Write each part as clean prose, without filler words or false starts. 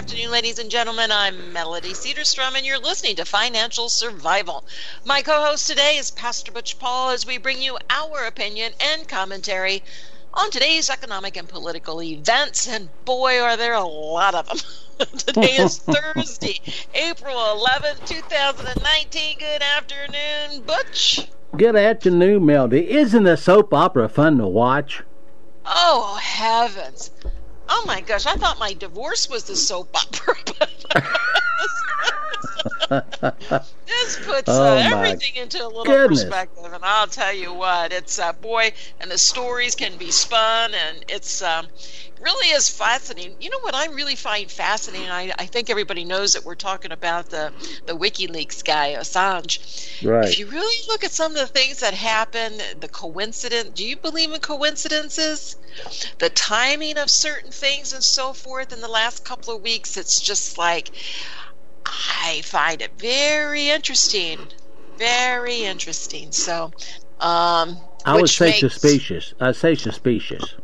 afternoon, ladies and gentlemen. I'm Melody Cedarstrom, and you're listening to Financial Survival. My co-host today is Pastor Butch Paul, as we bring you our opinion and commentary on today's economic and political events, and boy, are there a lot of them. Today is Thursday, April 11th, 2019. Good afternoon, Butch. Good afternoon, Melody. Isn't a soap opera fun to watch? Oh, heavens. Oh, my gosh. I thought my divorce was the soap opera. This puts everything into a little perspective. And I'll tell you what, it's, boy, and the stories can be spun, and it's really is fascinating. You know what I really find fascinating? I think everybody knows that we're talking about the WikiLeaks guy, Assange. Right. If you really look at some of the things that happen, the coincidence, do you believe in coincidences? The timing of certain things and so forth in the last couple of weeks, it's just like, I find it very interesting. Very interesting. So, I would say suspicious. I'd say suspicious.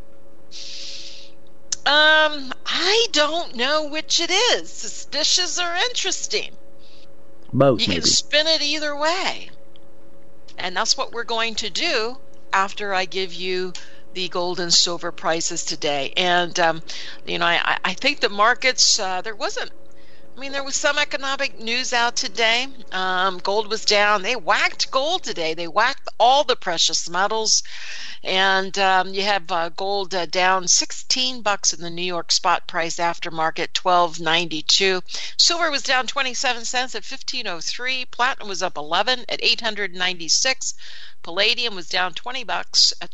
I don't know which it is. Suspicious or interesting. Both, You can spin it either way. And that's what we're going to do after I give you the gold and silver prices today. And, I think the markets, there was some economic news out today. Gold was down. They whacked gold today. They whacked all the precious metals. And you have gold down $16 in the New York spot price after market, $12.92. Silver was down 27 cents at $15.03. Platinum was up 11 at $896. Palladium was down $20 at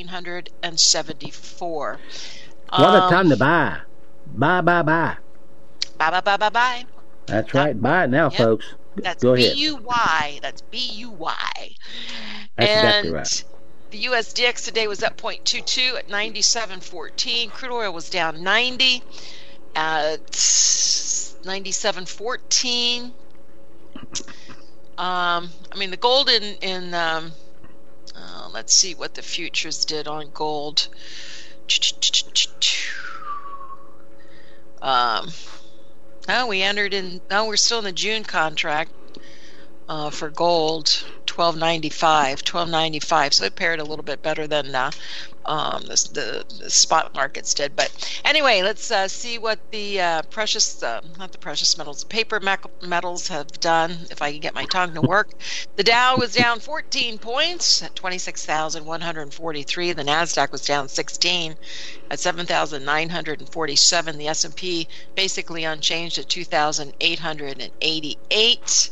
$1,374. What a time to buy. Buy. Buy. That's right. Buy it now, folks. That's Go ahead. B-U-Y. That's B-U-Y. That's exactly right. The USDX today was up 0.22 at 97.14. Crude oil was down 90 at 97.14. The gold in let's see what the futures did on gold. We're still in the June contract for gold, $12.95. So it paired a little bit better than the spot markets did. But anyway, let's see what the paper metals have done, if I can get my tongue to work. The Dow was down 14 points at 26,143. The NASDAQ was down 16 at 7,947. The S&P basically unchanged at 2,888.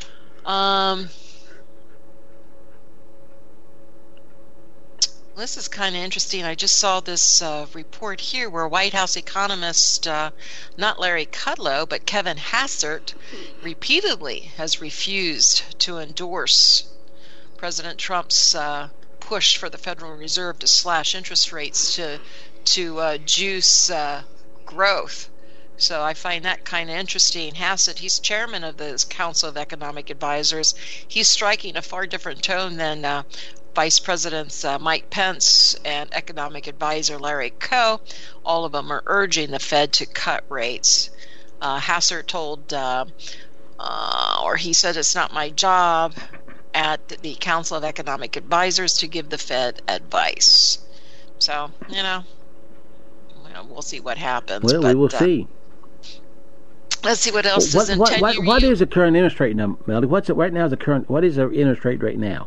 This is kind of interesting. I just saw this report here where White House economist, not Larry Kudlow, but Kevin Hassert, repeatedly has refused to endorse President Trump's push for the Federal Reserve to slash interest rates to juice growth. So I find that kind of interesting. Hassett, he's chairman of the Council of Economic Advisors. He's striking a far different tone than Vice Presidents Mike Pence and economic advisor Larry Koh. All of them are urging the Fed to cut rates. Hassett told, or he said, it's not my job at the Council of Economic Advisors to give the Fed advice. So, we'll see what happens. Well, we will see. Let's see what else is in 10-year. What is the current interest rate now, Melody? What's it right now? What is the interest rate right now?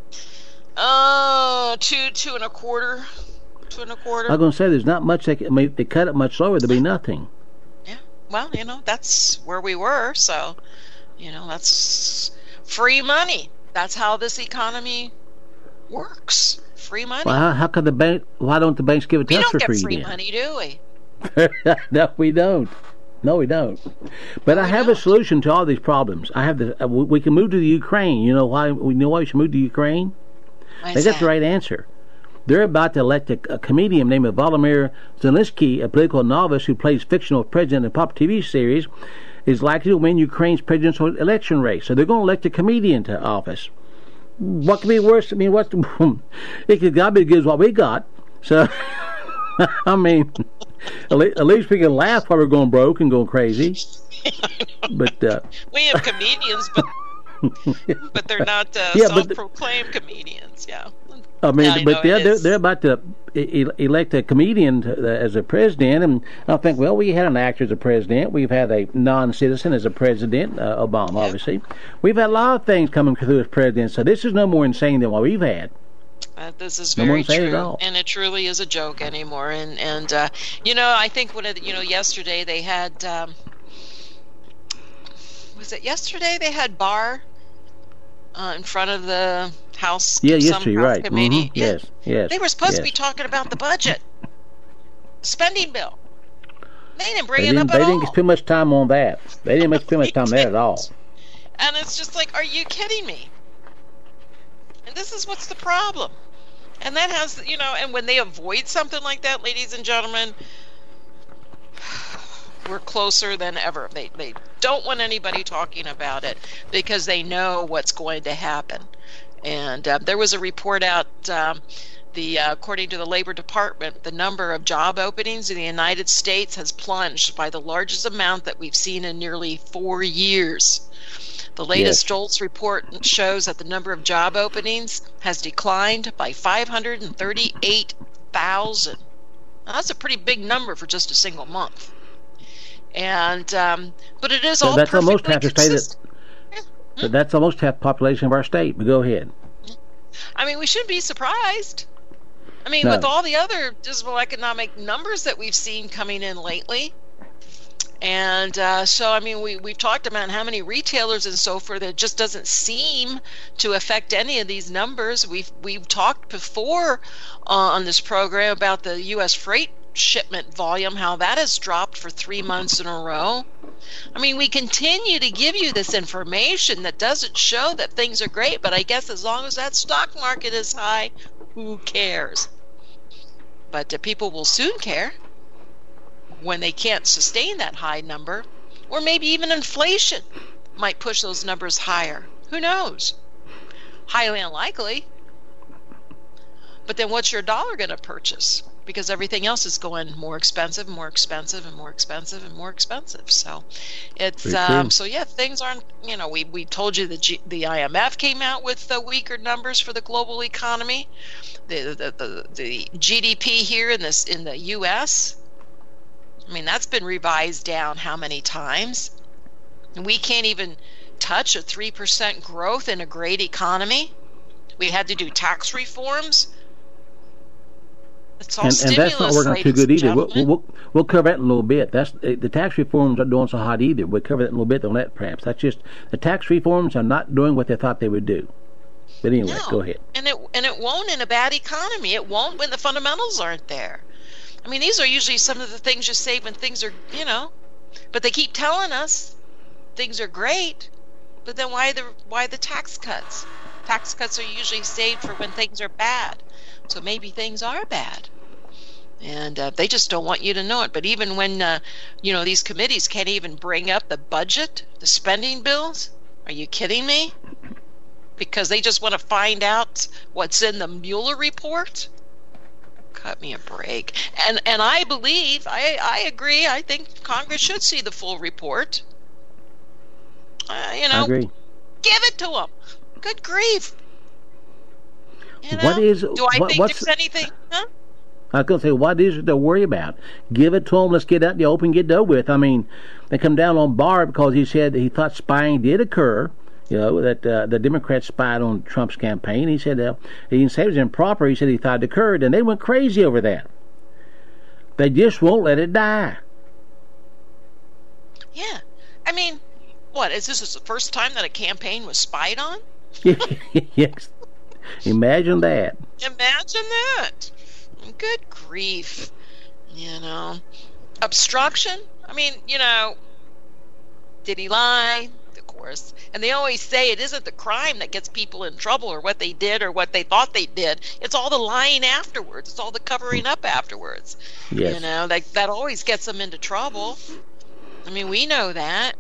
2.25. 2.25. I was going to say there's not much. They cut it much lower, there'll be nothing. Yeah. Well, that's where we were. So, that's free money. That's how this economy works. Free money. Well, how can the bank? Why don't the banks give it to us for free? We don't get free money, do we? No, we don't. But I have a solution to all these problems. I have we can move to the Ukraine. You know why? We should move to Ukraine. They got the right answer. They're about to elect a comedian named Volodymyr Zelensky, a political novice who plays fictional president in a popular TV series, is likely to win Ukraine's presidential election race. So they're going to elect a comedian to office. What could be worse? It could be as good as what we got. So, At least we can laugh while we're going broke and going crazy. But we have comedians, but they're not self-proclaimed comedians. Yeah. I mean, but they're about to elect a comedian as a president, and I think, well, we had an actor as a president. We've had a non-citizen as a president, Obama, obviously. We've had a lot of things coming through as president, so this is no more insane than what we've had. This is very true, and it truly is a joke anymore. And I think yesterday they had. Was it yesterday they had Barr in front of the House? Yeah, yesterday, right? Committee. Mm-hmm. Yes. They were supposed to be talking about the budget, spending bill. They didn't bring it up at all. They didn't spend much time on that. They didn't spend much time on that at all. And it's just like, are you kidding me? And this is what's the problem. And that has, and when they avoid something like that, ladies and gentlemen, we're closer than ever. They don't want anybody talking about it because they know what's going to happen. And there was a report out, according to the Labor Department, the number of job openings in the United States has plunged by the largest amount that we've seen in nearly 4 years. The latest JOLTS report shows that the number of job openings has declined by 538,000. Now, that's a pretty big number for just a single month. And but it is all that's almost half the state. That's almost half the population of our state. But go ahead. I mean, we shouldn't be surprised. I mean, with all the other dismal economic numbers that we've seen coming in lately. And so, I mean, we've talked about how many retailers and so forth. It just doesn't seem to affect any of these numbers. We've talked before on this program about the U.S. freight shipment volume, how that has dropped for 3 months in a row. I mean, we continue to give you this information that doesn't show that things are great, but I guess as long as that stock market is high, who cares? But people will soon care when they can't sustain that high number, or maybe even inflation might push those numbers higher. Who knows? Highly unlikely. But then what's your dollar going to purchase? Because everything else is going more expensive, more expensive, and more expensive, and more expensive. So it's things aren't. We told you the IMF came out with the weaker numbers for the global economy. The GDP here in the U.S. I mean, that's been revised down how many times? And we can't even touch a 3% growth in a great economy. We had to do tax reforms. It's all and that's not working too good either. We'll cover that in a little bit. The tax reforms aren't doing so hot either. We'll cover that in a little bit on that, perhaps. That's just the tax reforms are not doing what they thought they would do. But anyway, go ahead. And it won't in a bad economy. It won't when the fundamentals aren't there. I mean, these are usually some of the things you say when things are, but they keep telling us things are great. But then why the tax cuts? Tax cuts are usually saved for when things are bad. So maybe things are bad. And they just don't want you to know it. But even when, these committees can't even bring up the budget, the spending bills, are you kidding me? Because they just want to find out what's in the Mueller report? Cut me a break. And I believe, I agree, I think Congress should see the full report. I agree. Give it to them. Good grief. What is? Do I think there's anything? Huh? I was going to say, what is it to worry about? Give it to them. Let's get out in the open, get it over with. I mean, they come down on Barr because he said he thought spying did occur. That the Democrats spied on Trump's campaign. He said he didn't say it was improper. He said he thought it occurred, and they went crazy over that. They just won't let it die. Yeah, I mean, what is this? The first time that a campaign was spied on? Yes. Imagine that. Imagine that. Good grief. Obstruction. I mean, did he lie? Of course. And they always say it isn't the crime that gets people in trouble or what they did or what they thought they did. It's all the lying afterwards. It's all the covering up afterwards. Yes. That always gets them into trouble. I mean, we know that.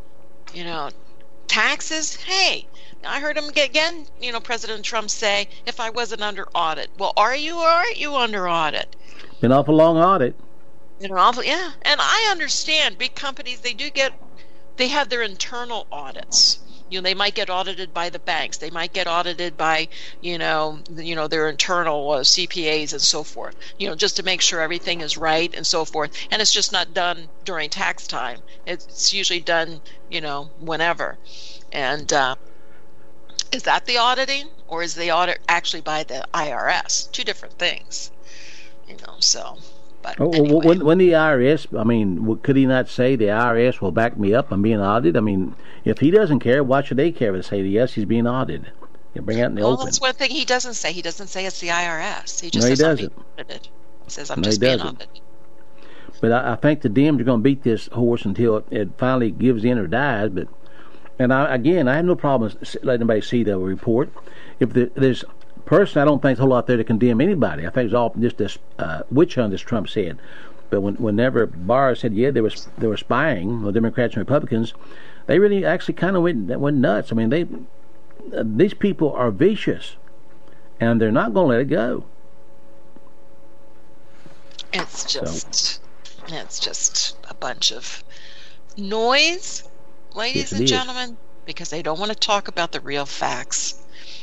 Taxes, hey, I heard him again, President Trump say, if I wasn't under audit. Well, are you or aren't you under audit? Been awful long audit. Yeah, and I understand big companies, they have their internal audits. They might get audited by the banks. They might get audited by, their internal CPAs and so forth, just to make sure everything is right and so forth. And it's just not done during tax time. It's usually done, whenever. And is that the auditing, or is the audit actually by the IRS? Two different things, so. But anyway. When the IRS, could he not say the IRS will back me up? I'm being audited. If he doesn't care, why should they care to say yes, he's being audited? Bring out in the open. That's one thing he doesn't say. He doesn't say it's the IRS. He just says I'm being audited. He says I'm just being audited. But I think the Dems are going to beat this horse until it finally gives in or dies. I have no problem letting anybody see the report. If there's personally, I don't think there's a whole lot there to condemn anybody. I think it's all just this witch hunt, as Trump said. But whenever Barr said, they were spying, the Democrats and Republicans, they really actually kind of went nuts. These people are vicious, and they're not going to let it go. It's just a bunch of noise, ladies and gentlemen, because they don't want to talk about the real facts.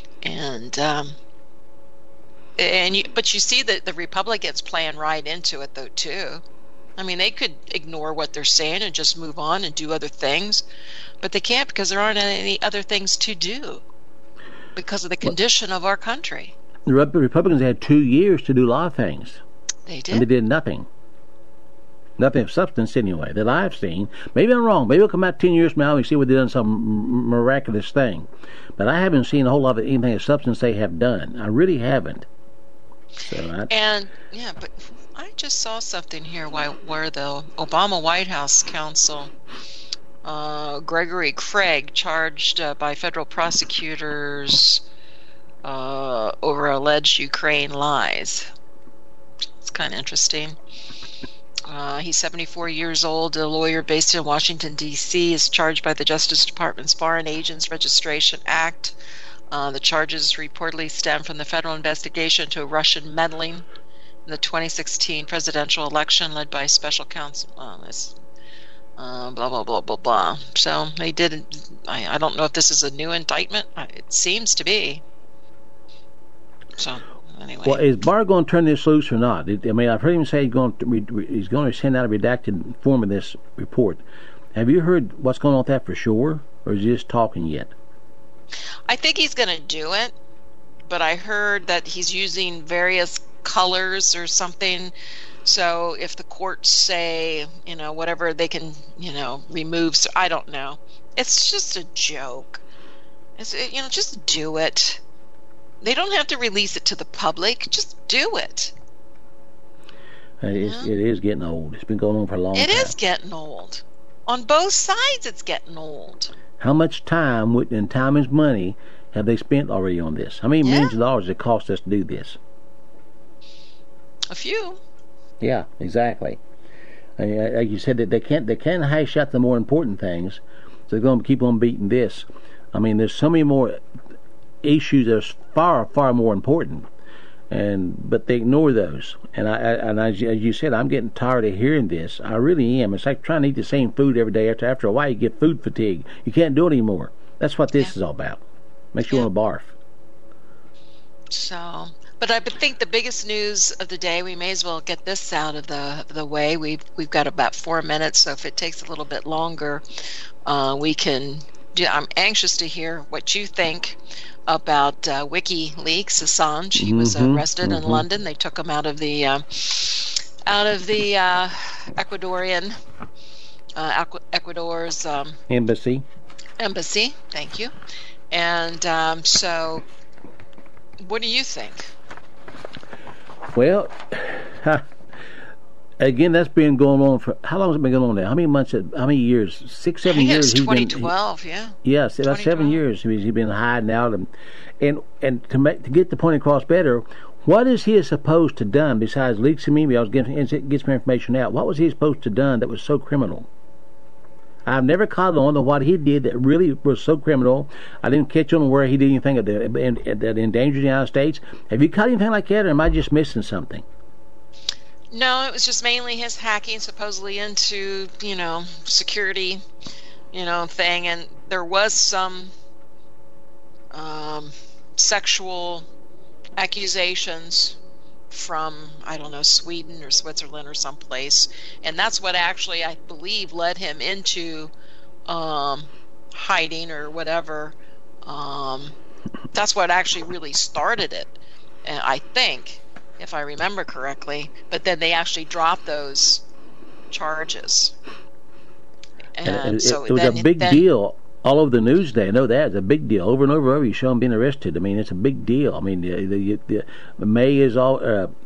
But you see that the Republicans playing right into it, though, too. They could ignore what they're saying and just move on and do other things, but they can't because there aren't any other things to do because of the condition of our country. The Republicans had 2 years to do a lot of things. They did. And they did nothing. Nothing of substance, anyway, that I've seen. Maybe I'm wrong. Maybe it'll come out 10 years from now and we see where they've done some miraculous thing. But I haven't seen a whole lot of anything of substance they have done. I really haven't. But I just saw something here where the Obama White House counsel, Gregory Craig, charged by federal prosecutors over alleged Ukraine lies. It's kind of interesting. He's 74 years old, a lawyer based in Washington, D.C., is charged by the Justice Department's Foreign Agents Registration Act. The charges reportedly stem from the federal investigation into Russian meddling in the 2016 presidential election led by special counsel. Blah, blah, blah, blah, blah. So they did. I don't know if this is a new indictment. It seems to be. So anyway. Well, is Barr going to turn this loose or not? I've heard him say he's going to send out a redacted form of this report. Have you heard what's going on with that for sure, or is he just talking yet? I think he's going to do it, but I heard that he's using various colors or something. So if the courts say, whatever, they can, remove. So I don't know. It's just a joke. Just do it. They don't have to release it to the public. Just do it. It is getting old. It's been going on for a long time. It is getting old. On both sides, it's getting old. How much time, and time is money, have they spent already on this? How many millions of dollars it cost us to do this? A few. Yeah, exactly. Like you said, that they can't hash out the more important things, so they're going to keep on beating this. There's so many more issues that are far, far more important, but they ignore those. And as you said, I'm getting tired of hearing this. I really am. It's like trying to eat the same food every day. After a while, you get food fatigue. You can't do it anymore. That's what this is all about. Makes you want to barf. So, but I think the biggest news of the day, we may as well get this out of the way. We've got about 4 minutes, so if it takes a little bit longer, we can do. I'm anxious to hear what you think about WikiLeaks, Assange. He was arrested in London. They took him out of the Ecuadorian Ecuador's embassy. Thank you. And so, what do you think? Well, again, that's been going on for how long has it been going on now? How many months? How many years? 6, 7 years. It's 2012. Yeah. Yes, about 7 years. He's been hiding out, and to get the point across better, what is he supposed to done besides leak some emails, get some information out? What was he supposed to done that was so criminal? I've never caught on to what he did that really was so criminal. I didn't catch on where he did anything that endangered the United States. Have you caught anything like that, or am I just missing something? No, it was just mainly his hacking, supposedly into, security, thing. And there was some sexual accusations from, I don't know, Sweden or Switzerland or someplace. And that's what actually, I believe, led him into hiding or whatever. That's what actually really started it, I think, if I remember correctly. But then they actually dropped those charges. And so it was a big deal all over the news today. I know that. It's a big deal. Over and over, you show him being arrested. I mean, it's a big deal. I mean, the May is all...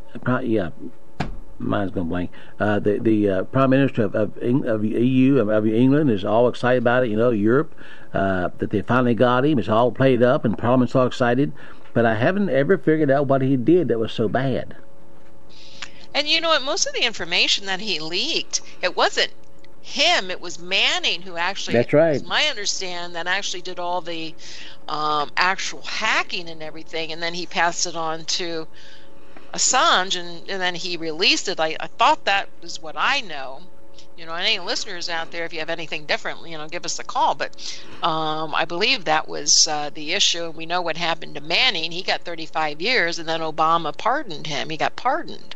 mine's going to blank. The Prime Minister of EU, of England, is all excited about it. Europe, that they finally got him. It's all played up, and Parliament's all excited. But I haven't ever figured out what he did that was so bad. And you know what? Most of the information that he leaked, it wasn't him. It was Manning who actually. That's right. It's my understanding that actually did all the actual hacking and everything, and then he passed it on to Assange, and then he released it. I thought that was what I know. Any listeners out there, if you have anything different, give us a call. But I believe that was the issue. We know what happened to Manning. He got 35 years, and then Obama pardoned him. He got pardoned.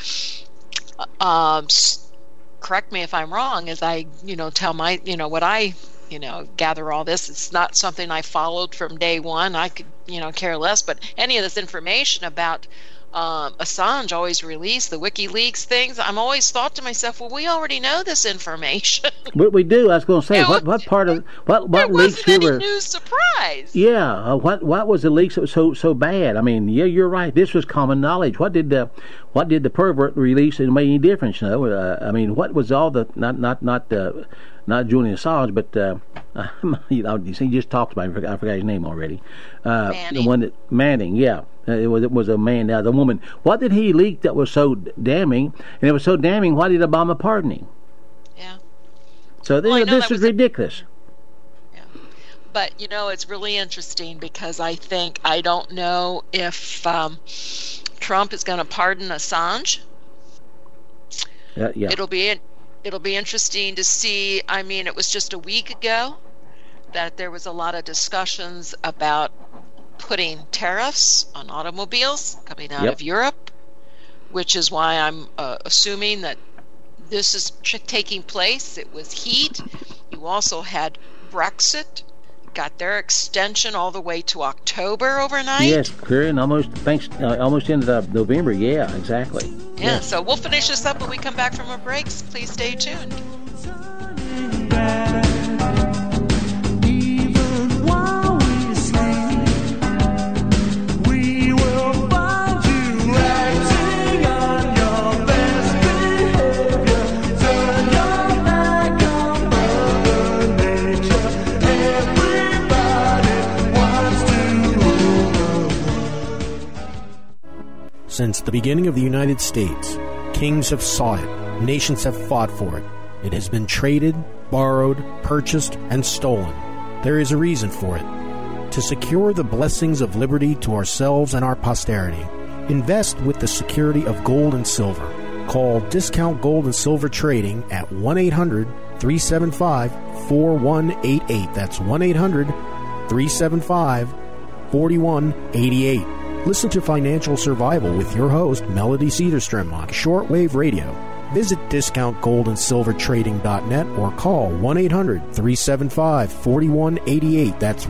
Correct me if I'm wrong, as I, tell my, what I, gather all this. It's not something I followed from day one. I could, care less. But any of this information about Assange always released, the WikiLeaks things, I'm always thought to myself, well, we already know this information. We do. I was going to say, what part of what leaks here were? New surprise. Yeah. What was the leaks that was so bad? I mean, yeah, you're right. This was common knowledge. What did the pervert release that made any difference? I mean, what was all the not Julian Assange, but he just talked about him. I forgot his name already. Manning. The one that Manning, yeah. It was a man. Now the woman. What did he leak that was so damning? And it was so damning. Why did Obama pardon him? Yeah. So this is ridiculous. Yeah. But it's really interesting because I don't know if Trump is going to pardon Assange. Yeah. It'll be interesting to see. I mean, it was just a week ago that there was a lot of discussions about putting tariffs on automobiles coming out of Europe, which is why I'm assuming that this is taking place. It was heat. You also had Brexit, got their extension all the way to October overnight. Yes, and almost into November. Yeah, exactly. Yeah, so we'll finish this up when we come back from our breaks. Please stay tuned. Since the beginning of the United States, kings have sought it, nations have fought for it. It has been traded, borrowed, purchased, and stolen. There is a reason for it. To secure the blessings of liberty to ourselves and our posterity, invest with the security of gold and silver. Call Discount Gold and Silver Trading at 1-800-375-4188. That's 1-800-375-4188. Listen to Financial Survival with your host, Melody Cedarstrom, on shortwave radio. Visit discountgoldandsilvertrading.net or call 1-800-375-4188. That's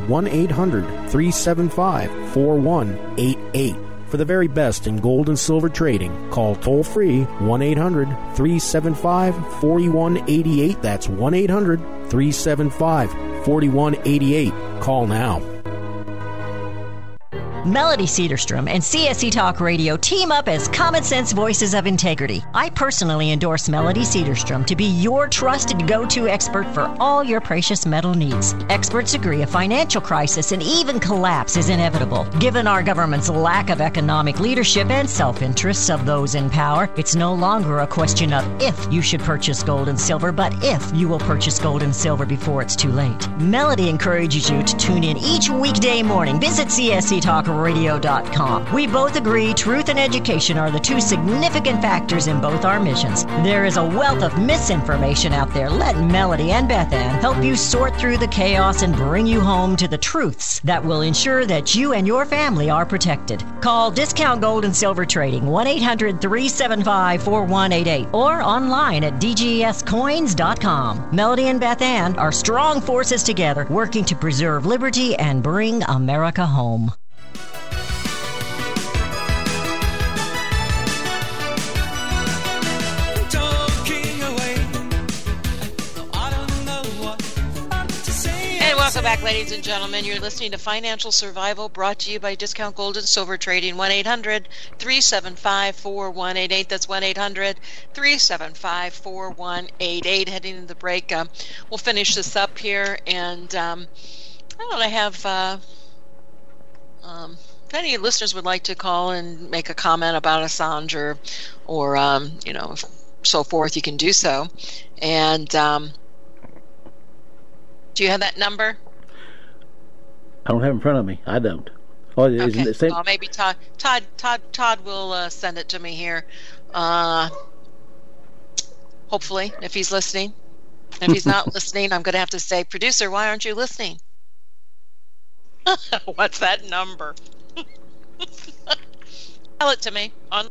1-800-375-4188. For the very best in gold and silver trading, call toll-free 1-800-375-4188. That's 1-800-375-4188. Call now. Melody Cedarstrom and CSC Talk Radio team up as Common Sense Voices of Integrity. I personally endorse Melody Cedarstrom to be your trusted go-to expert for all your precious metal needs. Experts agree a financial crisis and even collapse is inevitable. Given our government's lack of economic leadership and self-interests of those in power, it's no longer a question of if you should purchase gold and silver, but if you will purchase gold and silver before it's too late. Melody encourages you to tune in each weekday morning. Visit CSC Talk ScienceTalkRadio.com. We both agree truth and education are the two significant factors in both our missions. There is a wealth of misinformation out there. Let Melody and Beth Ann help you sort through the chaos and bring you home to the truths that will ensure that you and your family are protected. Call Discount Gold and Silver Trading 1-800-375-4188 or online at dgscoins.com. Melody and Beth Ann are strong forces together working to preserve liberty and bring America home. Welcome back, ladies and gentlemen. You're listening to Financial Survival, brought to you by Discount Gold and Silver Trading, 1-800-375-4188. That's 1-800-375-4188. Heading into the break, we'll finish this up here, and I don't know, I have if any listeners would like to call and make a comment about Assange or so forth, you can do so. And do you have that number? I don't have it in front of me. I don't. Oh, okay. Isn't it same? Well, maybe Todd will send it to me here. Hopefully, if he's listening. If he's not listening, I'm going to have to say, producer, why aren't you listening? What's that number? Tell it to me.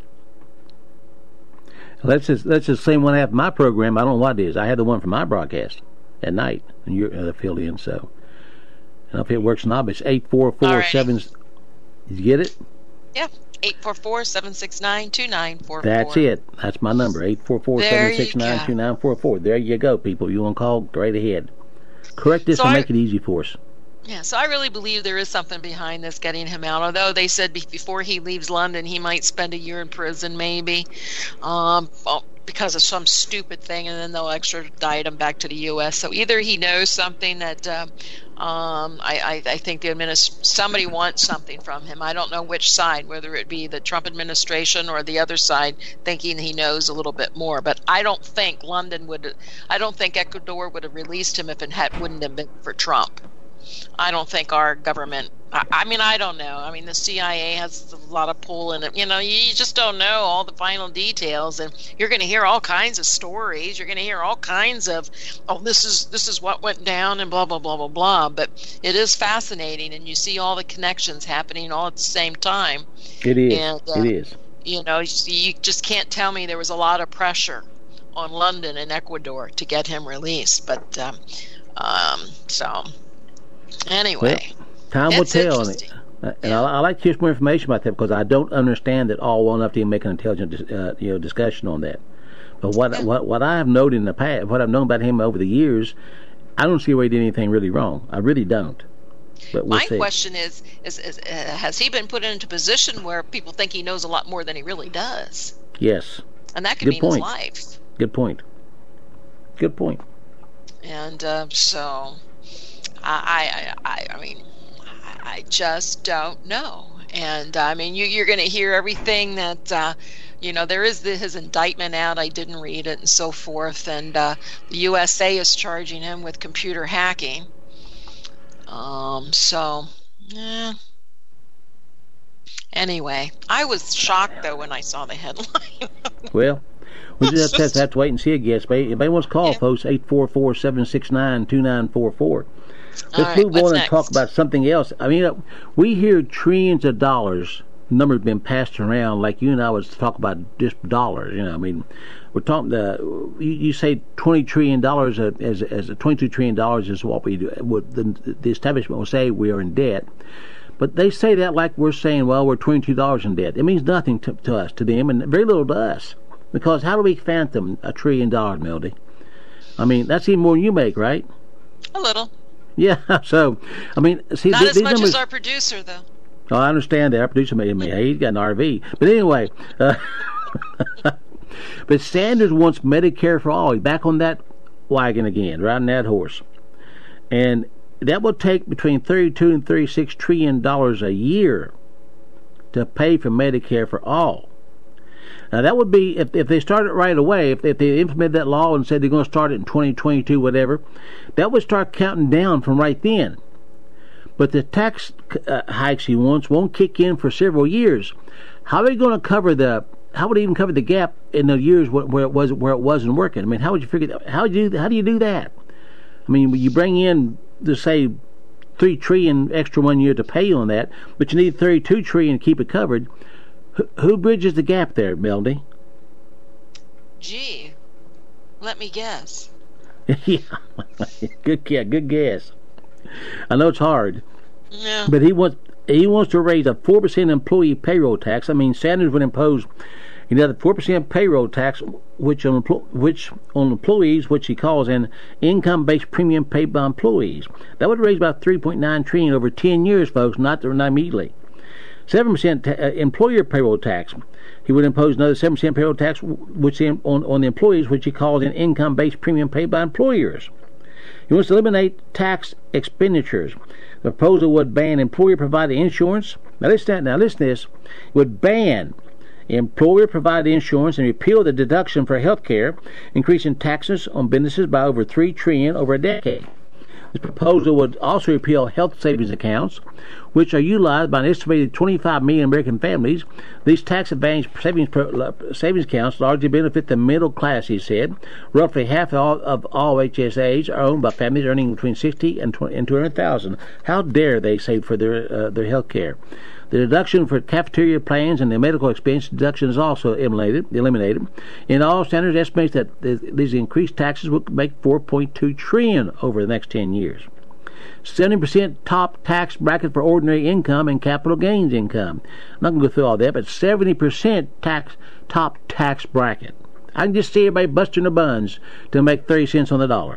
That's the same one I have in my program. I don't know what it is. I had the one for my broadcast at night, and you're filled in, so. And if it works now, it's 844-7. Did you get it? Yeah, 844-769-2944. That's it. That's my number, 844-769-2944. There you go, people. You want to call, right ahead. Correct this and make it easy for us. Yeah, so I really believe there is something behind this getting him out. Although they said before he leaves London, he might spend a year in prison, maybe, because of some stupid thing, and then they'll extradite him back to the U.S. So either he knows something that I think somebody wants something from him. I don't know which side, whether it be the Trump administration or the other side, thinking he knows a little bit more. But I don't think Ecuador would have released him if it wouldn't have been for Trump. I don't think our government, I don't know. I mean, the CIA has a lot of pull in it. You just don't know all the final details, and you're going to hear all kinds of stories. You're going to hear all kinds of, this is what went down and blah, blah, blah, blah, blah. But it is fascinating, and you see all the connections happening all at the same time. It is. And, it is. You just can't tell me there was a lot of pressure on London and Ecuador to get him released. But, so... Anyway, well, time will tell. And I like to hear more information about that, because I don't understand it all well enough to make an intelligent discussion on that. But what I have noted in the past, what I've known about him over the years, I don't see where he did anything really wrong. I really don't. But we'll see. Question is has he been put into a position where people think he knows a lot more than he really does? Yes. And that could mean his life. Good point. And so... I mean, I just don't know. And I mean, you're going to hear everything that, there is his indictment out. I didn't read it and so forth. And the USA is charging him with computer hacking. Anyway, I was shocked though when I saw the headline. Well, we just have to wait and see, I guess. If anybody wants to call, folks, 844-769-2944. Let's move on and talk about something else. I mean, we hear trillions of dollars, numbers been passed around, like you and I was talking about just dollars. I mean, we're talking, you say $20 trillion as $22 trillion is what we do. What the establishment will say we are in debt. But they say that like we're saying, well, we're $22 in debt. It means nothing to us, to them, and very little to us. Because how do we fathom $1 trillion, Melody? I mean, that's even more than you make, right? A little. Yeah, so, I mean, see... Not as much as our producer, though. Oh, I understand that. Our producer made me. He's got an RV. But anyway, but Sanders wants Medicare for all. He's back on that wagon again, riding that horse. And that will take between $32 and $36 trillion a year to pay for Medicare for all. Now, that would be, if they started right away, if they implemented that law and said they're going to start it in 2022, whatever, that would start counting down from right then. but the tax hikes he wants won't kick in for several years. How are you going to cover the? How would he even cover the gap in the years where it wasn't working? I mean, how would you figure that? How do you do that? I mean, you bring in, to say, $3 trillion extra 1 year to pay on that, but you need $32 trillion to keep it covered. Who bridges the gap there, Melody? Gee, let me guess. Yeah, good guess. I know it's hard. Yeah. But he wants to raise a 4% employee payroll tax. I mean, Sanders would impose another 4% payroll tax, which on employees, which he calls an income-based premium paid by employees. That would raise about $3.9 trillion over 10 years, folks, not immediately. 7% employer payroll tax. He would impose another 7% payroll tax, which on the employees, which he calls an income-based premium paid by employers. He wants to eliminate tax expenditures. The proposal would ban employer-provided insurance. Now listen to this. It would ban employer-provided insurance and repeal the deduction for health care, increasing taxes on businesses by over $3 trillion over a decade. This proposal would also repeal health savings accounts, which are utilized by an estimated 25 million American families. These tax-advantaged savings accounts largely benefit the middle class, he said. Roughly half of all HSAs are owned by families earning between $60,000 and $200,000. How dare they save for their health care? The deduction for cafeteria plans and the medical expense deduction is also eliminated. In all, Sanders estimates that these increased taxes will make $4.2 trillion over the next 10 years. 70% top tax bracket for ordinary income and capital gains income. I'm not going to go through all that, but 70% top tax bracket. I can just see everybody busting their buns to make 30 cents on the dollar.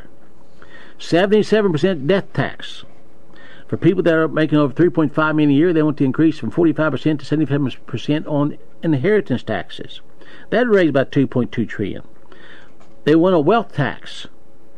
77% death tax. For people that are making over $3.5 million a year, they want to increase from 45% to 75% on inheritance taxes. That would raise about $2.2 trillion. They want a wealth tax.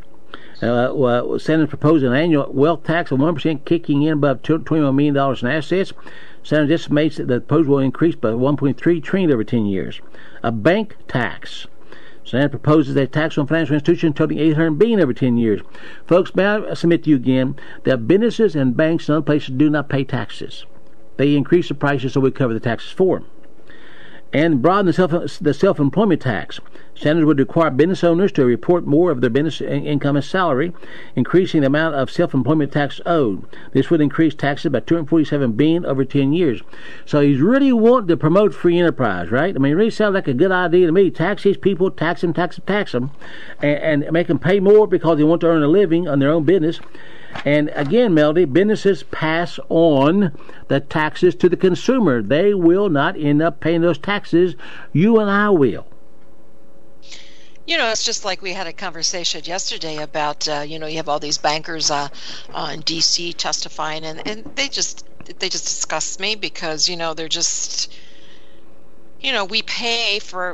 Sanders proposed an annual wealth tax of 1% kicking in above $21 million in assets. Sanders estimates that the proposal will increase by $1.3 trillion over 10 years. A bank tax. Sanders proposes a tax on financial institutions totaling $800 billion over 10 years. Folks, may I submit to you again that businesses and banks and other places do not pay taxes. They increase the prices so we cover the taxes for them. And broaden the self-employment tax. Sanders would require business owners to report more of their business income as salary, increasing the amount of self-employment tax owed. This would increase taxes by $247 billion over 10 years. So he's really wanting to promote free enterprise, right? I mean, it really sounds like a good idea to me. Tax these people, tax them, and make them pay more because they want to earn a living on their own business. And again, Melody, businesses pass on the taxes to the consumer. They will not end up paying those taxes. You and I will. You know, it's just like we had a conversation yesterday about, you have all these bankers in D.C. testifying, and they just disgust me because, they're just, we pay for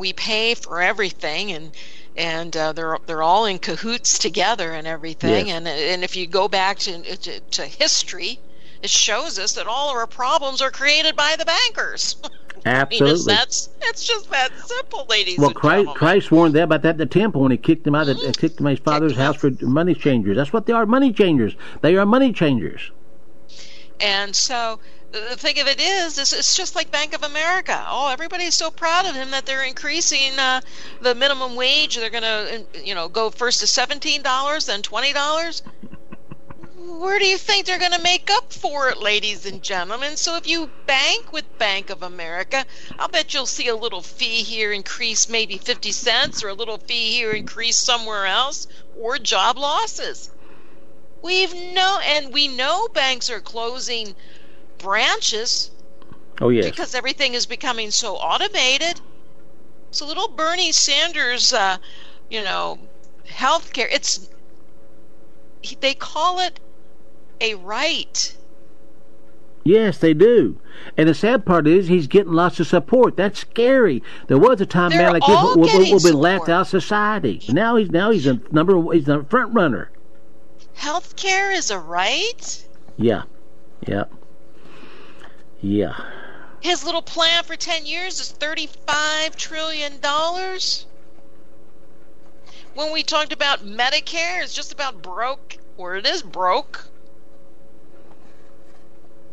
everything, and they're all in cahoots together and everything. Yes. And if you go back to history, it shows us that all of our problems are created by the bankers. Absolutely. It's just that simple, ladies and gentlemen. Well, Christ warned them about that at the temple when he kicked them out of his father's house for money changers. That's what they are, money changers. They are money changers. And so the thing of it is, it's just like Bank of America. Oh, everybody's so proud of him that they're increasing the minimum wage. They're going to, go first to $17, then $20. Where do you think they're going to make up for it, ladies and gentlemen? So if you bank with Bank of America, I'll bet you'll see a little fee here increase maybe 50 cents, or a little fee here increase somewhere else, or job losses. We know banks are closing branches. Oh, yes. Because everything is becoming so automated. So little Bernie Sanders, healthcare, they call it a right. Yes, they do. And the sad part is he's getting lots of support. That's scary. There was a time man like this would have been laughed out of society. Now he's the front runner. Healthcare is a right? Yeah. His little plan for 10 years is $35 trillion. When we talked about Medicare, it's just about broke, or it is broke.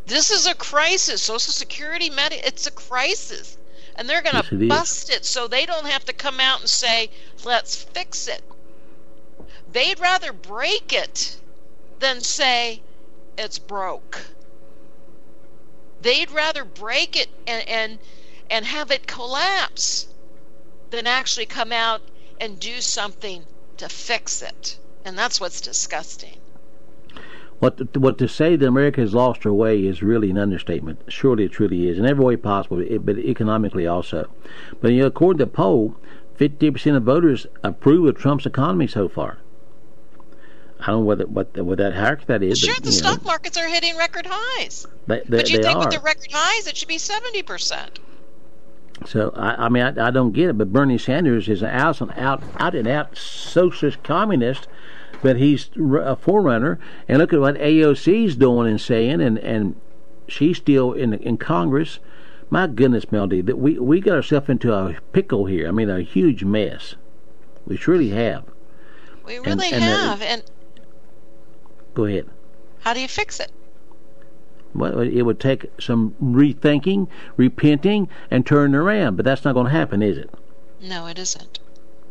This is a crisis. Social Security, it's a crisis. And they're going to bust it so they don't have to come out and say, let's fix it. They'd rather break it than say it's broke. They'd rather break it and have it collapse than actually come out and do something to fix it. And that's what's disgusting. What to say that America has lost her way is really an understatement. Surely it truly is, in every way possible, but economically also. But according to the poll, 50% of voters approve of Trump's economy so far. I don't know what that how that is. Sure, the stock markets are hitting record highs. But you think with the record highs, it should be 70%. So I don't get it. But Bernie Sanders is an out and out socialist communist. But he's a forerunner, and look at what AOC's doing and saying, and she's still in Congress. My goodness, Melody, that we got ourselves into a pickle here. I mean, a huge mess. We surely have. We really have. And go ahead. How do you fix it? Well, it would take some rethinking, repenting, and turning around. But that's not going to happen, is it? No, it isn't.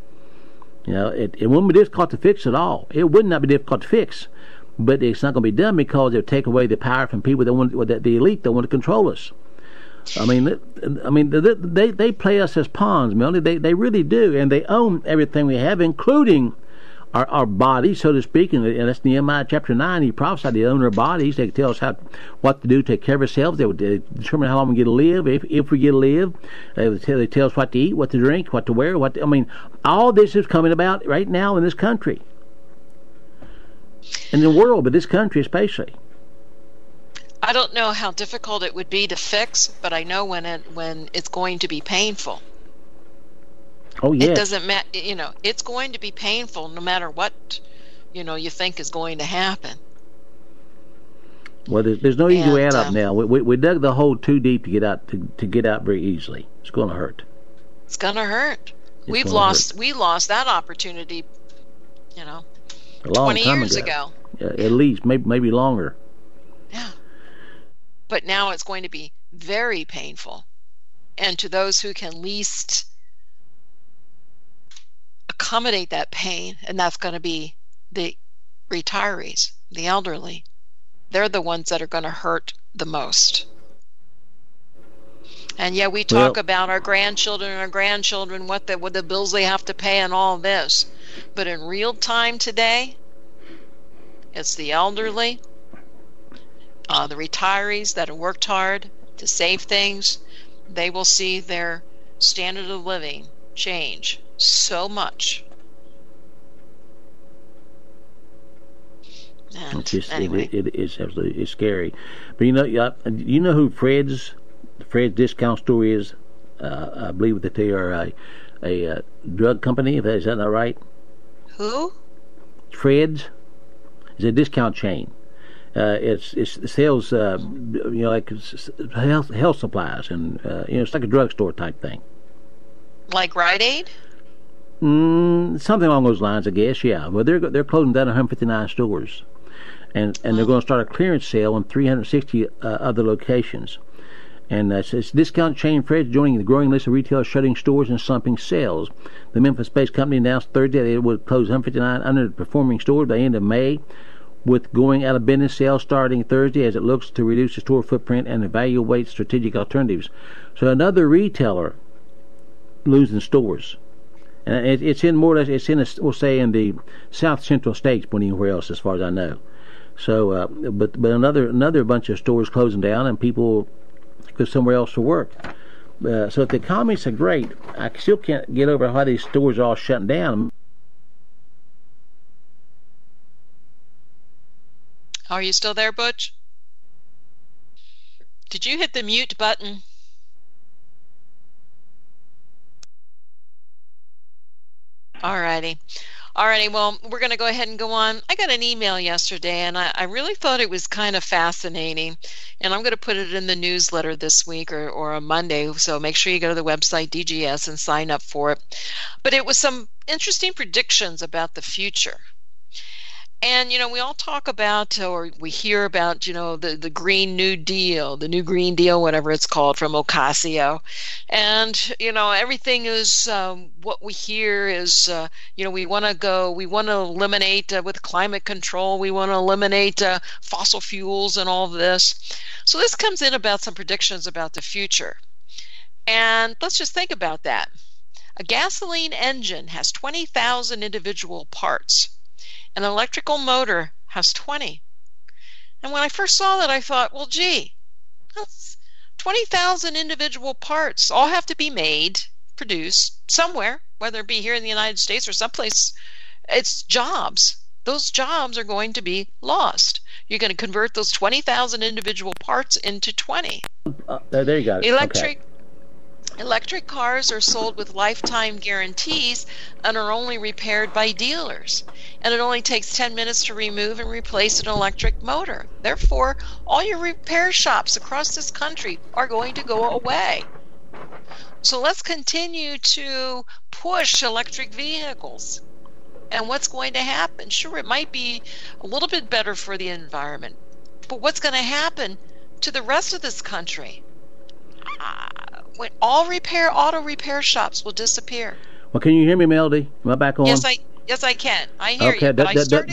It wouldn't be difficult to fix at all. It would not be difficult to fix, but it's not going to be done because they'll take away the power from people the elite that want to control us. They play us as pawns, Melody. They really do, and they own everything we have, including our bodies, so to speak. And that's Nehemiah chapter 9. He prophesied they own our bodies. They tell us what to do to take care of ourselves. They would determine how long we get to live, if we get to live. They tell us what to eat, what to drink, what to wear. All this is coming about right now in this country, in the world, but this country especially. I don't know how difficult it would be to fix, but I know when it's going to be painful. Oh, yes. It doesn't matter, it's going to be painful no matter what, you think is going to happen. Well, there's no easy way out up now. We dug the hole too deep to get out very easily. It's going to hurt. It's going to hurt. We lost that opportunity, a long 20 years ago. At least, maybe longer. Yeah. But now it's going to be very painful. And to those who can least accommodate that pain, and that's going to be the retirees, the elderly. They're the ones that are going to hurt the most. And we talk about our grandchildren, what the bills they have to pay and all this. But in real time today, it's the elderly, the retirees that have worked hard to save things. They will see their standard of living change so much. Anyway. It is absolutely scary. But you know who Fred's discount store is? I believe that they are a drug company. Is that not right? Who? Fred's is a discount chain. It sells like health supplies, and it's like a drugstore type thing. Like Rite Aid? Something along those lines, I guess. Yeah. Well, they're closing down 159 stores, and they're going to start a clearance sale in 360 other locations. And it's discount chain Fred's joining the growing list of retailers shutting stores and slumping sales. The Memphis-based company announced Thursday that it would close 159 underperforming stores by the end of May, with going out of business sales starting Thursday as it looks to reduce the store footprint and evaluate strategic alternatives. So another retailer losing stores. And it's in more or less, we'll say in the south central states, but anywhere else as far as I know. So, but another bunch of stores closing down and people go somewhere else to work. So if the economy's so great, I still can't get over how these stores are all shutting down. Are you still there, Butch? Did you hit the mute button? Alrighty. Well, we're going to go ahead and go on. I got an email yesterday, and I really thought it was kind of fascinating, and I'm going to put it in the newsletter this week or on Monday, so make sure you go to the website, DGS, and sign up for it. But it was some interesting predictions about the future. And, we all talk about, or we hear about, the Green New Deal, the new Green Deal, whatever it's called, from Ocasio. And, everything is, what we hear is, we want to eliminate with climate control, we want to eliminate fossil fuels and all of this. So this comes in about some predictions about the future. And let's just think about that. A gasoline engine has 20,000 individual parts. An electrical motor has 20. And when I first saw that, I thought, well, gee, that's 20,000 individual parts. All have to be made, produced somewhere, whether it be here in the United States or someplace. It's jobs. Those jobs are going to be lost. You're going to convert those 20,000 individual parts into 20. There you go. Electric cars are sold with lifetime guarantees and are only repaired by dealers. And it only takes 10 minutes to remove and replace an electric motor. Therefore, all your repair shops across this country are going to go away. So let's continue to push electric vehicles. And what's going to happen? Sure, it might be a little bit better for the environment, but what's going to happen to the rest of this country? When all auto repair shops will disappear. Well, can you hear me, Melody? Am I back on? Yes, I can. I hear you. But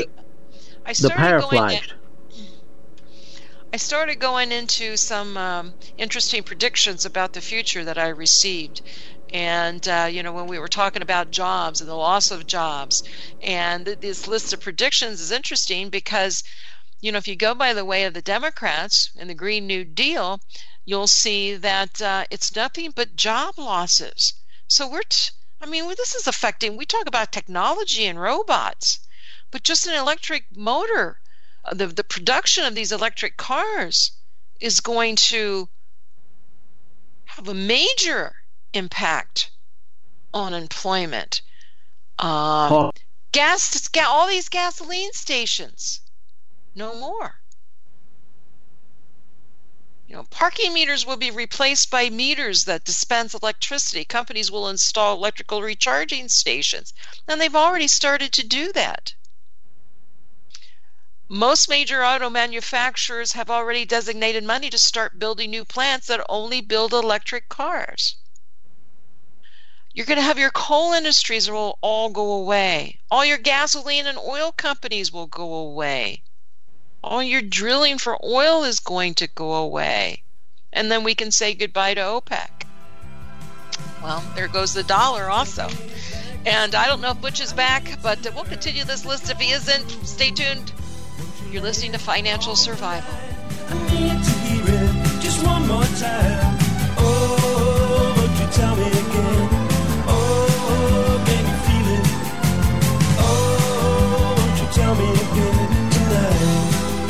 I started going into some interesting predictions about the future that I received. And, when we were talking about jobs and the loss of jobs, and this list of predictions is interesting because, if you go by the way of the Democrats and the Green New Deal, you'll see that it's nothing but job losses. So this is affecting, we talk about technology and robots, but just an electric motor, the production of these electric cars is going to have a major impact on employment. All these gasoline stations, no more. Parking meters will be replaced by meters that dispense electricity. Companies will install electrical recharging stations, and they've already started to do that. Most major auto manufacturers have already designated money to start building new plants that only build electric cars. You're going to have your coal industries will all go away. All your gasoline and oil companies will go away. All your drilling for oil is going to go away. And then we can say goodbye to OPEC. Well, there goes the dollar also. And I don't know if Butch is back, but we'll continue this list if he isn't. Stay tuned. You're listening to Financial Survival. I need to hear it just one more time. Oh, won't you tell me again? Oh, can you feel it? Oh, won't you tell me again tonight?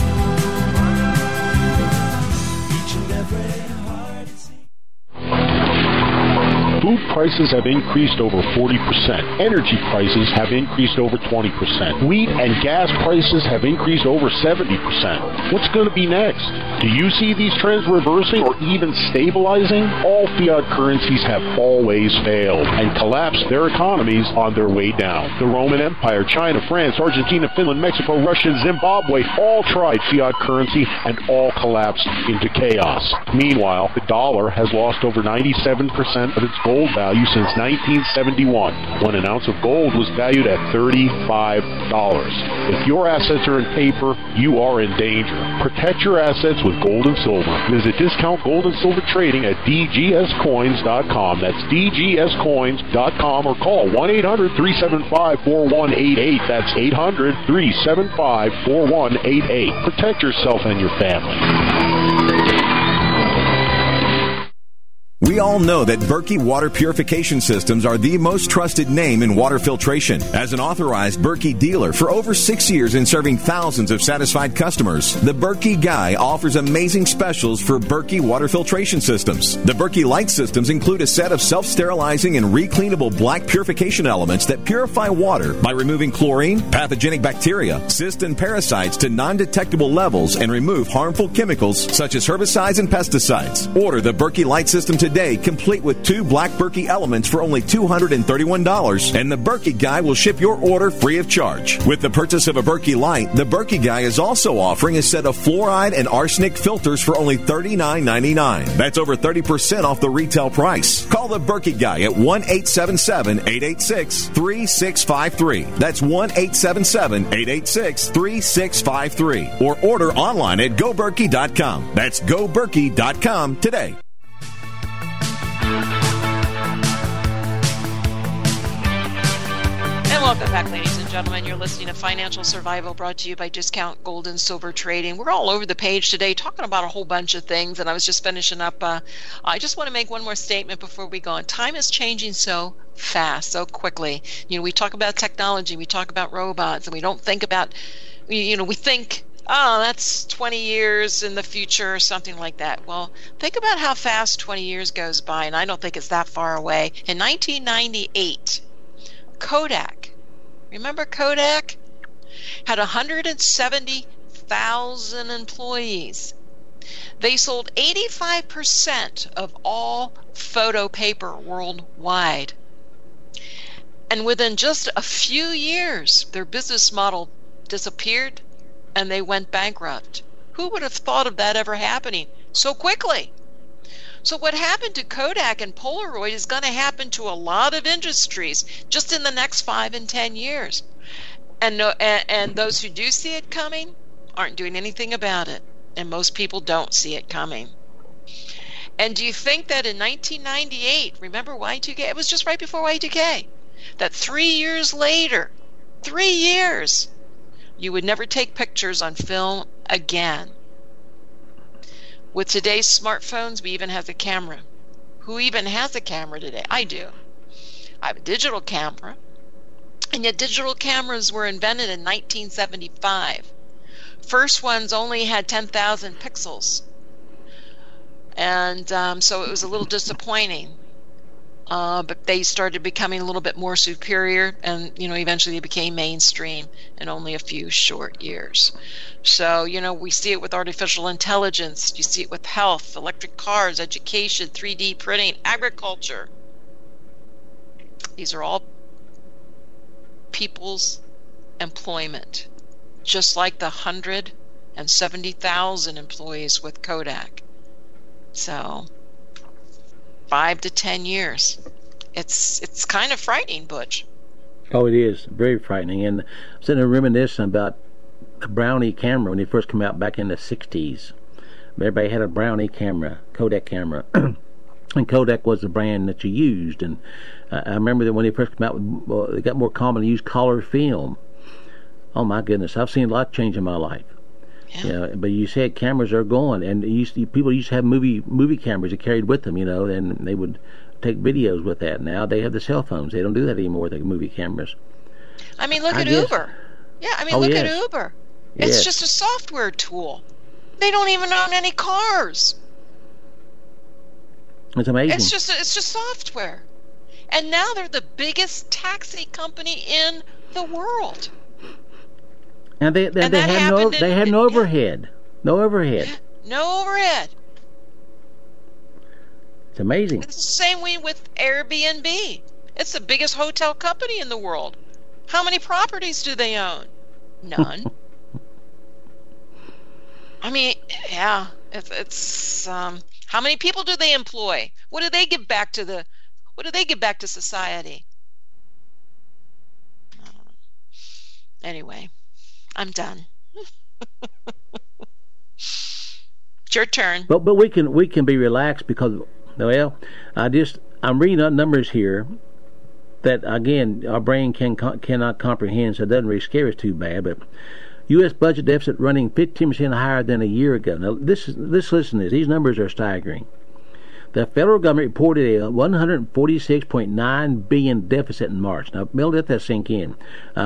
Food prices have increased over 40%. Energy prices have increased over 20%. Wheat and gas prices have increased over 70%. What's going to be next? Do you see these trends reversing or even stabilizing? All fiat currencies have always failed and collapsed their economies on their way down. The Roman Empire, China, France, Argentina, Finland, Mexico, Russia, Zimbabwe all tried fiat currency and all collapsed into chaos. Meanwhile, the dollar has lost over 97% of its gold value since 1971, when an ounce of gold was valued at $35. If your assets are in paper, you are in danger. Protect your assets with gold and silver. Visit Discount Gold and Silver Trading at dgscoins.com. That's dgscoins.com, or call 1-800-375-4188. That's 800-375-4188. Protect yourself and your family. We all know that Berkey Water Purification Systems are the most trusted name in water filtration. As an authorized Berkey dealer for over 6 years and serving thousands of satisfied customers, the Berkey Guy offers amazing specials for Berkey Water Filtration Systems. The Berkey Light Systems include a set of self-sterilizing and recleanable black purification elements that purify water by removing chlorine, pathogenic bacteria, cysts, and parasites to non-detectable levels and remove harmful chemicals such as herbicides and pesticides. Order the Berkey Light System today today, complete with 2 black Berkey elements for only $231, and the Berkey Guy will ship your order free of charge. With the purchase of a Berkey Light, the Berkey Guy is also offering a set of fluoride and arsenic filters for only $39.99. That's over 30% off the retail price. Call the Berkey Guy at 1-877-886-3653. That's 1-877-886-3653. Or order online at GoBerkey.com. That's GoBerkey.com today. And welcome back, ladies and gentlemen. You're listening to Financial Survival, brought to you by Discount Gold and Silver Trading. We're all over the page today talking about a whole bunch of things, and I was just finishing up. I just want to make one more statement before we go on. Time is changing so fast, so quickly. We talk about technology, we talk about robots, and we don't think about, we think, oh, that's 20 years in the future or something like that. Well, think about how fast 20 years goes by, and I don't think it's that far away. In 1998, Kodak, remember Kodak? Had 170,000 employees. They sold 85% of all photo paper worldwide. And within just a few years, their business model disappeared and they went bankrupt. Who would have thought of that ever happening so quickly? So what happened to Kodak and Polaroid is going to happen to a lot of industries just in the next 5 and 10 years. And those who do see it coming aren't doing anything about it. And most people don't see it coming. And do you think that in 1998, remember Y2K? It was just right before Y2K. That 3 years later, 3 years, you would never take pictures on film again. With today's smartphones, we even have a camera. Who even has a camera today? I do. I have a digital camera. And yet digital cameras were invented in 1975. First ones only had 10,000 pixels. And so it was a little disappointing. But they started becoming a little bit more superior, and eventually they became mainstream in only a few short years. So we see it with artificial intelligence, you see it with health, electric cars, education, 3D printing, agriculture. These are all people's employment, just like the 170,000 employees with Kodak. So 5 to 10 years. It's kind of frightening, Butch. Oh, it is. Very frightening. And I'm sitting there reminiscing about the Brownie camera when it first came out back in the 60s. Everybody had a Brownie camera, Kodak camera. And Kodak was the brand that you used. And I remember that when they first came out, it got more common to use color film. Oh, my goodness. I've seen a lot change in my life. Yeah. But you said cameras are gone, and people used to have movie cameras they carried with them, and they would take videos with that. Now they have the cell phones. They don't do that anymore with the movie cameras. I mean, look at Uber. Yeah, look at Uber. It's just a software tool. They don't even own any cars. It's amazing. It's just software. And now they're the biggest taxi company in the world. And they had no overhead. No overhead. Yeah, no overhead. It's amazing. It's the same way with Airbnb. It's the biggest hotel company in the world. How many properties do they own? None. It's how many people do they employ? What do they give back to society? Anyway, I'm done. It's your turn. But we can be relaxed because, well, I'm reading up numbers here that, again, our brain cannot comprehend, so it doesn't really scare us too bad. But U.S. budget deficit running 15% higher than a year ago. Now, listen to this. These numbers are staggering. The federal government reported a $146.9 billion deficit in March. Now, let that sink in.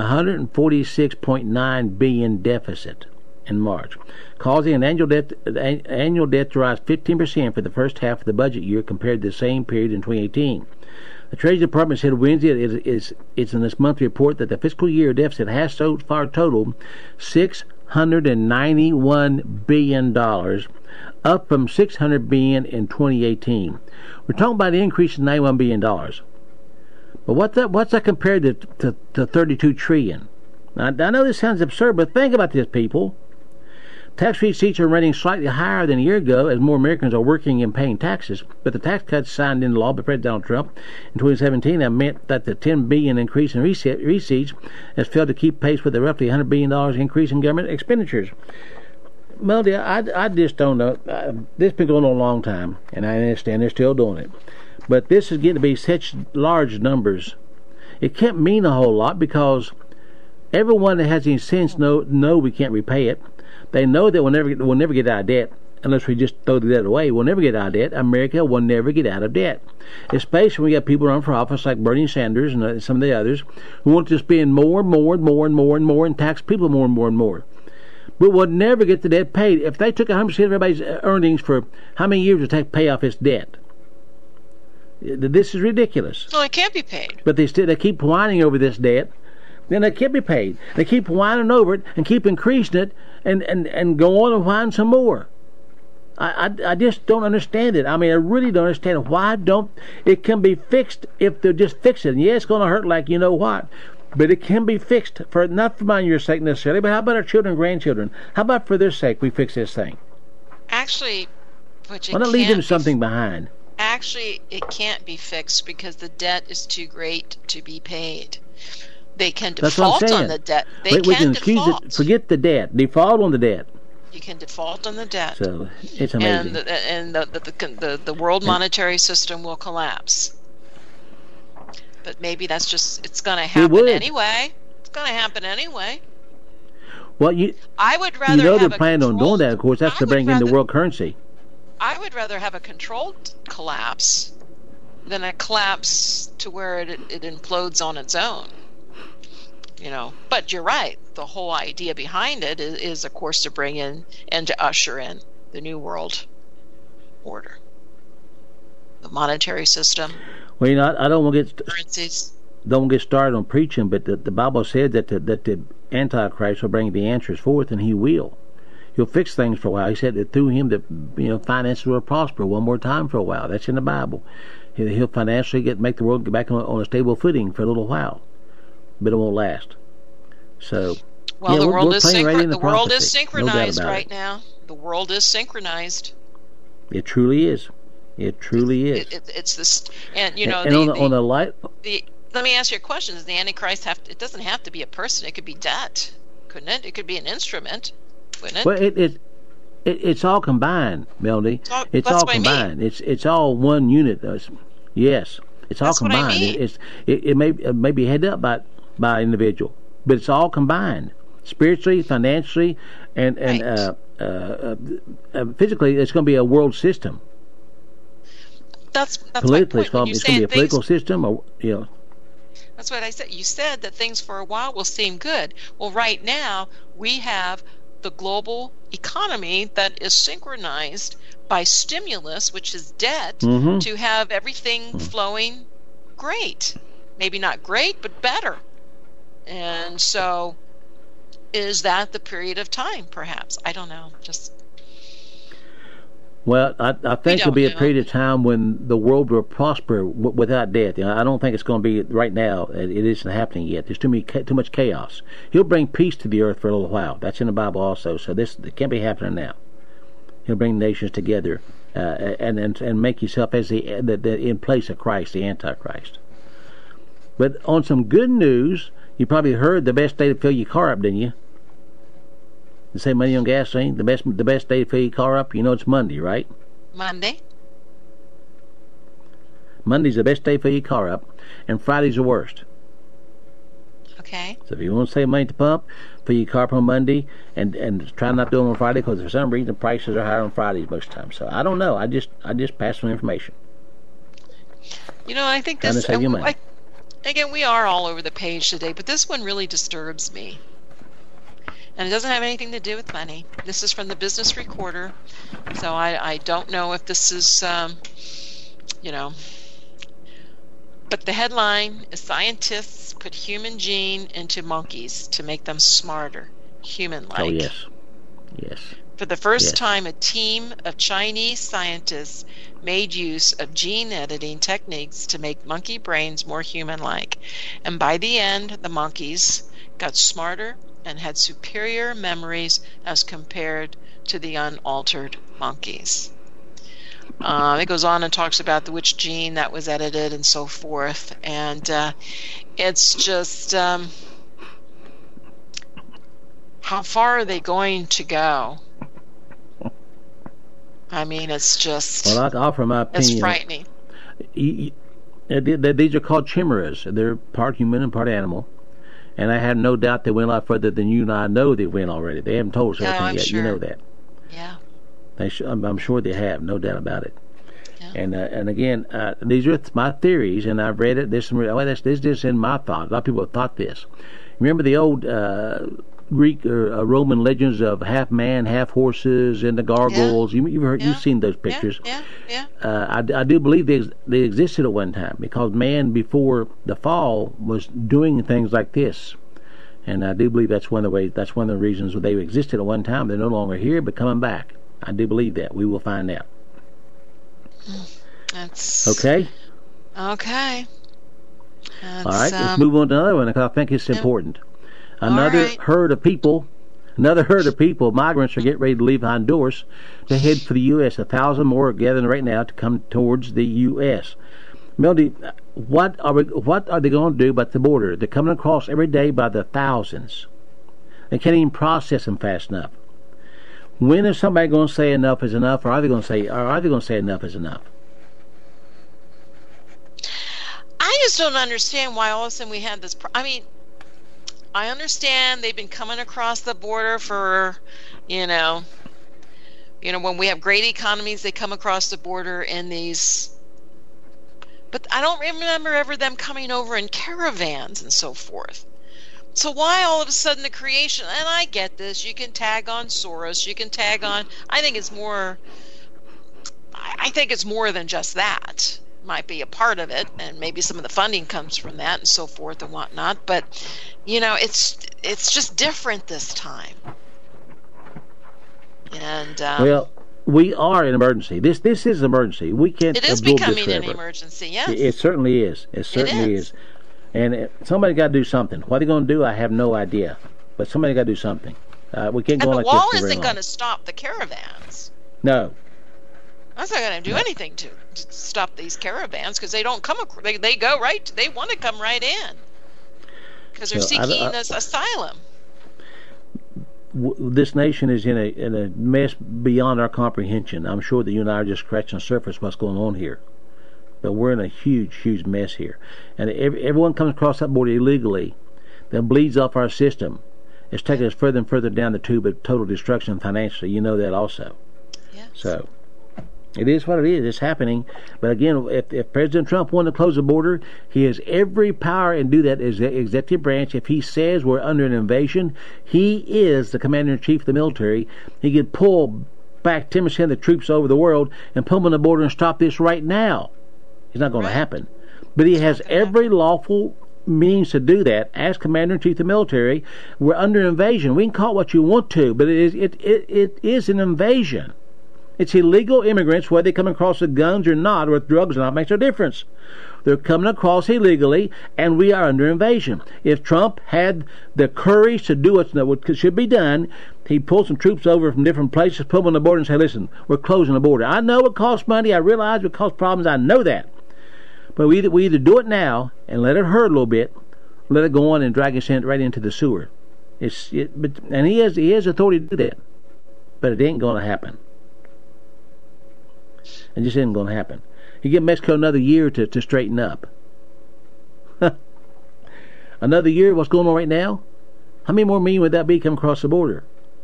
$146.9 billion deficit in March, causing an annual debt to rise 15% for the first half of the budget year compared to the same period in 2018. The Treasury Department said Wednesday it's in this monthly report that the fiscal year deficit has so far totaled $691 billion, up from $600 billion in 2018. We're talking about an increase of $91 billion. But what's that compared to $32 trillion? Now, I know this sounds absurd, but think about this, people. Tax receipts are running slightly higher than a year ago as more Americans are working and paying taxes. But the tax cuts signed into law by President Donald Trump in 2017 have meant that the $10 billion increase in receipts has failed to keep pace with the roughly $100 billion increase in government expenditures. Melody, I just don't know. This has been going on a long time, and I understand they're still doing it. But this is getting to be such large numbers. It can't mean a whole lot because everyone that has any sense know we can't repay it. They know that we'll never get out of debt unless we just throw the debt away. We'll never get out of debt. America will never get out of debt. Especially when we got people running for office like Bernie Sanders and some of the others who want to spend more and tax people more and more. But we'll never get the debt paid. If they took 100% of everybody's earnings for how many years would it take to pay off this debt? This is ridiculous. Well, it can't be paid. But they keep whining over this debt. Then it can't be paid. They keep whining over it and keep increasing it and go on and whine some more. I just don't understand it. I mean, I really don't understand it. Why don't it can be fixed if they'll just fix it? And yeah, it's going to hurt like you know what, but it can be fixed for not for my and your sake necessarily, but how about our children and grandchildren? How about for their sake we fix this thing? Actually, but you why not leave them something behind? Actually, it can't be fixed because the debt is too great to be paid. They can default on the debt. We can default. Forget the debt. Default on the debt. You can default on the debt. So it's amazing. And the world monetary system will collapse. But maybe that's just it's going to happen anyway. It's going to happen anyway. Well, I would rather they're planning on doing that. Of course, that's to bring in the world currency. I would rather have a controlled collapse than a collapse to where it implodes on its own. You know, but you're right. The whole idea behind it is, of course, to bring in and to usher in the new world order, the monetary system. Well, you know, I don't want to currencies. Don't get started on preaching, but the Bible said that the Antichrist will bring the answers forth, and he will. He'll fix things for a while. He said that through him, that finances will prosper one more time for a while. That's in the Bible. He'll financially make the world get back on a stable footing for a little while. But it won't last. So, well, the world is synchronized right now. The world is synchronized. It truly is. It truly is. It's this, and you know, on the light. Let me ask you a question: does the Antichrist have? It doesn't have to be a person. It could be debt, couldn't it? It could be an instrument, wouldn't it? Well, it's all combined, Melody. It's all combined. It's all one unit. Yes, it's all combined. What I mean. It may be headed up by individual, but it's all combined, spiritually, financially, and physically. It's going to be a world system. That's politically, it's going to be a political system, or That's what I said. You said that things for a while will seem good. Well, right now we have the global economy that is synchronized by stimulus, which is debt, to have everything flowing great. Maybe not great, but better. And so, is that the period of time, perhaps? I don't know. Well, I think it'll be a period of time when the world will prosper without death. I don't think it's going to be right now. It isn't happening yet. There's too much chaos. He'll bring peace to the earth for a little while. That's in the Bible also. So it can't be happening now. He'll bring nations together and make himself as the in place of Christ, the Antichrist. But on some good news, you probably heard the best day to fill your car up, didn't you? To save money on gasoline, the best day to fill your car up, it's Monday, right? Monday. Monday's the best day to fill your car up, and Friday's the worst. Okay. So if you want to save money at the pump, fill your car up on Monday, and try not to do it on Friday, because for some reason the prices are higher on Fridays most times. So I don't know. I just pass on information. I think this. Again, we are all over the page today, but this one really disturbs me. And it doesn't have anything to do with money. This is from the Business Recorder, so I don't know if this is, But the headline is Scientists Put Human Gene into Monkeys to Make Them Smarter, Human-like. Oh, yes. Yes. For the first Yes. time, a team of Chinese scientists made use of gene editing techniques to make monkey brains more human-like. And by the end, the monkeys got smarter and had superior memories as compared to the unaltered monkeys. It goes on and talks about which gene that was edited and so forth. And it's just, how far are they going to go? I mean, it's just, Well, I'll offer my opinion. it's frightening. These are called chimeras. They're part human and part animal. And I have no doubt they went a lot further than you and I know they went already. They haven't told us No, everything I'm yet. sure. You know that. Yeah. I'm sure they have, no doubt about it. Yeah. And again, these are my theories, and I've read it. This is just in my thought. A lot of people have thought this. Remember the old Greek or Roman legends of half man, half horses, and the gargoyles. You've heard, Yeah. you've seen those pictures. Yeah. I do believe they existed at one time, because man before the fall was doing things like this, and I do believe that's one of the reasons they existed at one time. They're no longer here, but coming back. I do believe that. We will find out. That's Okay. okay. All right. Let's move on to another one, because I think it's important. Another right. herd of people. Migrants are getting ready to leave Honduras to head for the U.S. 1,000 more are gathering right now to come towards the U.S. Melody, what are they going to do about the border? They're coming across every day by the thousands. They can't even process them fast enough. When is somebody going to say enough is enough, or are they going to say enough is enough? I just don't understand why all of a sudden we had this. I mean, I understand they've been coming across the border for, when we have great economies, they come across the border in these. But I don't remember ever them coming over in caravans and so forth. So why all of a sudden the creation? And I get this. You can tag on Soros. You can tag on. I think it's more. I think it's more than just that. Might be a part of it, and maybe some of the funding comes from that and so forth and whatnot. But it's just different this time. And Well, we are in emergency. This is an emergency. We can't. it is absorb becoming this an forever. emergency. Yes. It certainly is. It certainly is. is. And somebody got to do something. What they're going to do, I have no idea. But somebody got to do something. We can't And go the like wall this for very isn't long. going to stop the caravans. No. That's not going to do anything to stop these caravans, because they don't come. They go right. They want to come right in because they're So, seeking this asylum. This nation is in a mess beyond our comprehension. I'm sure that you and I are just scratching the surface of what's going on here. But we're in a huge mess here. And everyone comes across that border illegally that bleeds off our system. It's taking us further and further down the tube of total destruction financially. You know that also. Yes. So it is what it is. It's happening. But again, if President Trump wanted to close the border, he has every power and do that as the executive branch. If he says we're under an invasion, he is the commander-in-chief of the military. He could pull back 10% of the troops over the world and put them on the border and stop this right now. It's not going to happen. But he has every lawful means to do that. As commander-in-chief of the military, we're under invasion. We can call it what you want to, but it is an invasion. It's illegal immigrants, whether they come across with guns or not, or with drugs or not, makes no difference. They're coming across illegally, and we are under invasion. If Trump had the courage to do what should be done, he'd pull some troops over from different places, put them on the border, and say, listen, we're closing the border. I know it costs money. I realize it costs problems. I know that. But we either do it now and let it hurt a little bit, let it go on and drag us right into the sewer. And he has authority to do that. But it ain't going to happen. It just isn't going to happen. You give Mexico another year to straighten up. Another year, what's going on right now? How many more million would that be coming across the border?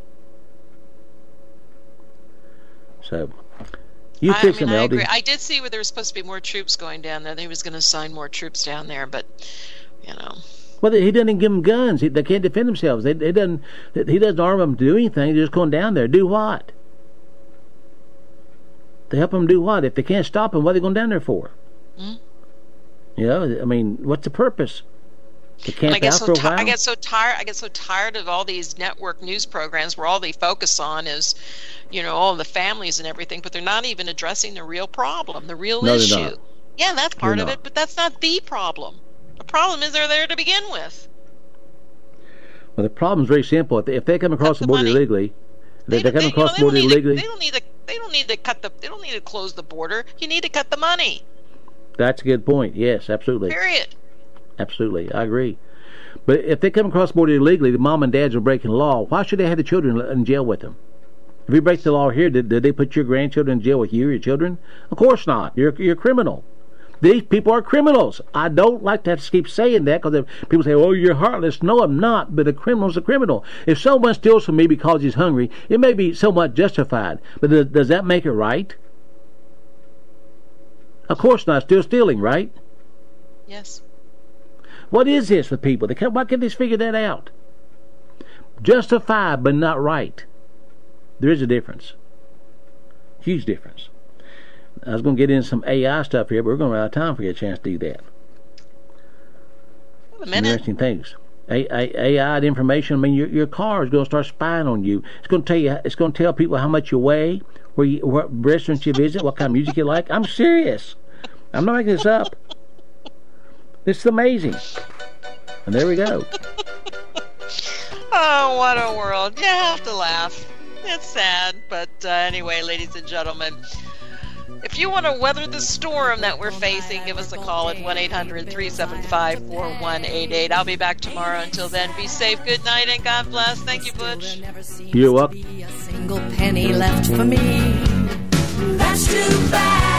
So, you fix it, I Melody. agree. I did see where there was supposed to be more troops going down there. He was going to assign more troops down there, but Well, he doesn't even give them guns. They can't defend themselves. He doesn't arm them to do anything. They're just going down there. Do what? To help them do what? If they can't stop them, what are they going down there for? Mm. I mean, what's the purpose? To camp out for a while? I get so tired of all these network news programs where all they focus on is, all the families and everything, but they're not even addressing the real problem, the real issue. Not. Yeah, that's part of it, but that's not the problem. The problem is they're there to begin with. Well, the problem is very simple. If they come across the border illegally, they don't need to close the border. You need to cut the money. That's a good point. Yes, absolutely. Period. Absolutely, I agree. But if they come across the border illegally, the mom and dads are breaking the law. Why should they have the children in jail with them? If you break the law here, did they put your grandchildren in jail with you or your children? Of course not. You're a criminal. These people are criminals. I don't like to have to keep saying that because people say, "Oh, you're heartless." No, I'm not. But a criminal's a criminal. If someone steals from me because he's hungry, it may be somewhat justified. But does that make it right? Of course not. Still stealing, right? Yes. What is this with people? Why can't they figure that out? Justified, but not right. There is a difference. Huge difference. I was going to get into some AI stuff here, but we're going to run out of time if we get a chance to do that. A minute. Some interesting things. AI information. I mean, your car is going to start spying on you. It's going to tell you. It's going to tell people how much you weigh, what restaurants you visit, what kind of music you like. I'm serious. I'm not making this up. This is amazing. And there we go. Oh, what a world. You have to laugh. It's sad. But anyway, ladies and gentlemen, if you want to weather the storm that we're facing, give us a call at 1-800-375-4188. I'll be back tomorrow. Until then, be safe. Good night and God bless. Thank you, Butch. You're welcome. A single penny left for me. That's too bad.